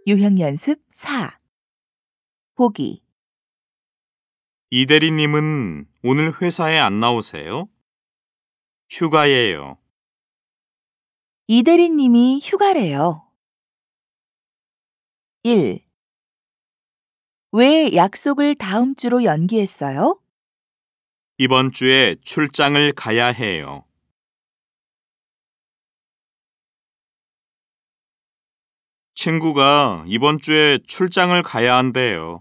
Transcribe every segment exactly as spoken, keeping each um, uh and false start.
유형 연습 사. 보기. 이 대리님은 오늘 회사에 안 나오세요? 휴가예요. 이 대리님이 휴가래요. 일. 왜 약속을 다음 주로 연기했어요? 이번 주에 출장을 가야 해요. 친구가 이번 주에 출장을 가야 한대요.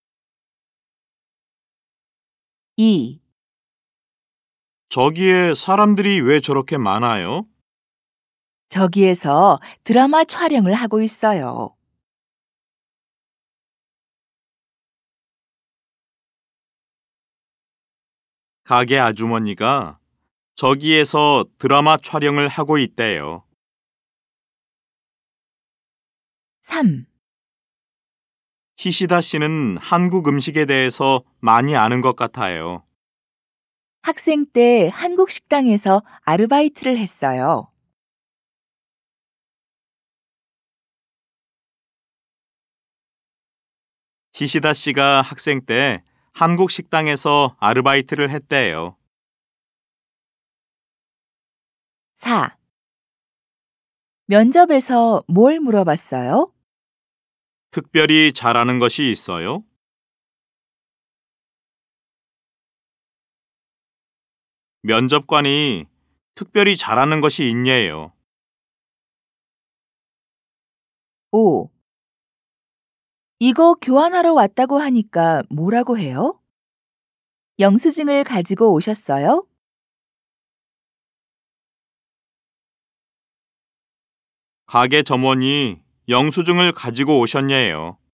이. 저기에 사람들이 왜 저렇게 많아요? 저기에서 드라마 촬영을 하고 있어요. 가게 아주머니가 저기에서 드라마 촬영을 하고 있대요. 삼. 히시다 씨는 한국 음식에 대해서 많이 아는 것 같아요. 학생 때 한국 식당에서 아르바이트를 했어요. 히시다 씨가 학생 때 한국 식당에서 아르바이트를 했대요. 사. 면접에서 뭘 물어봤어요? 특별히 잘하는 것이 있어요? 면접관이 특별히 잘하는 것이 있냐요. 오. 이거 교환하러 왔다고 하니까 뭐라고 해요? 영수증을 가지고 오셨어요? 가게 점원이 영수증을 가지고 오셨냐요.